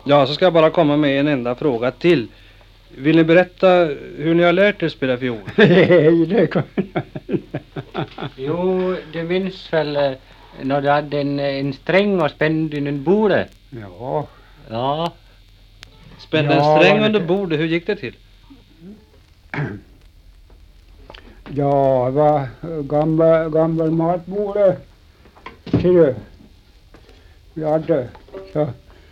Ja, så ska jag bara komma med en enda fråga till. Vill ni berätta hur ni har lärt er spela fiol? Nej, det kan Jo, du minns väl när du hade en sträng och spände under bordet? Ja. Ja. Spände en sträng under bordet, hur gick det till? Ja, det var gammal matbord. Ser du? Vi hade så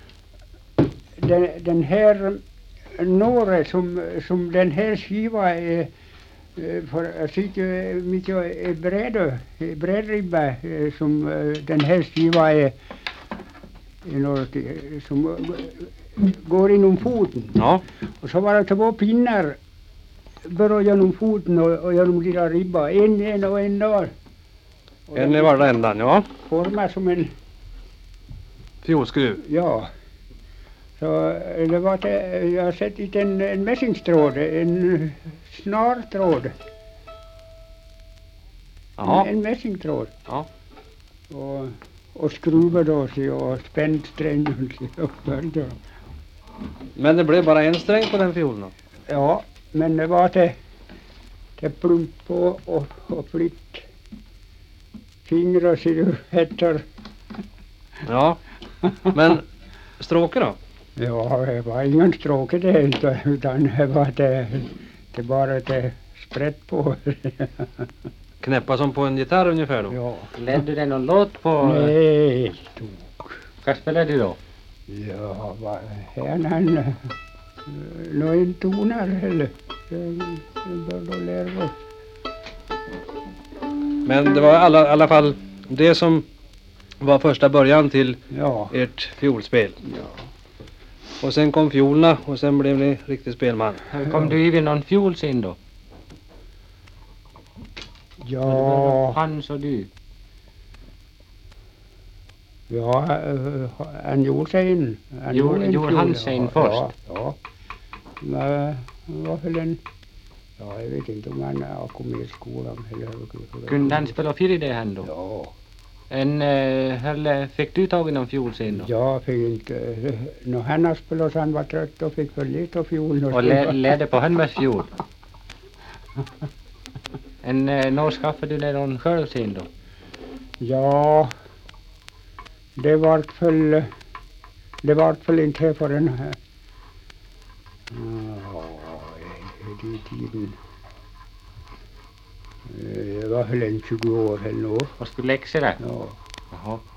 den här nåre som den här skiva är för jag tycker mycket brädribba som den här skiva är något som går inom foten. Ja. Och så var det två pinnar bara genom foten och genom lilla ribba. En och en där. En i varje ändan, ja. Formar som en Fiolskruv. ja. Så det var det, jag har sett inte en mässingstråd, en snartråd. Ja. En mässingtråd. Ja. Och skruva då sig och spänt strängen och följde. Men det blev bara en sträng på den fiolen då? Ja, men det var det plump på och flytt fingrar sig du heter. Ja. Men stråke då? Ja, det var ingen stråke det inte, utan det var det bara det sprätt på. Knäppa som på en gitarr ungefär då? Ja. Lärde du dig någon låt på? Nej, Vad spelade du då? ja, vad här någon toner eller det bör då lära oss. Men det var i alla fall det som var första början till Ja. ert fiolspel. Ja. Och sen kom fiolerna och sen blev ni riktig spelman. Kom du i vid någon fiol sen då? Ja. Hans och du? Ja, han gjorde sig in. Gjorde han sig in först? Ja, ja. Men var väl ja, jag vet inte om han har kommit i skolan eller. Kunde han spela fyra i det här då? Ja. Fick du tag i någon fiol sen då? Jag fick inte. När han har spelat så han var trött och fick väl lite fiol. Och lärde på han med fiol? När skaffade du dig någon själv sen då? Ja. Det var väl inte för den här. Ja, det tiden. Det var väl en 20 år eller något. Och skulle läxa det? Ja. Jaha.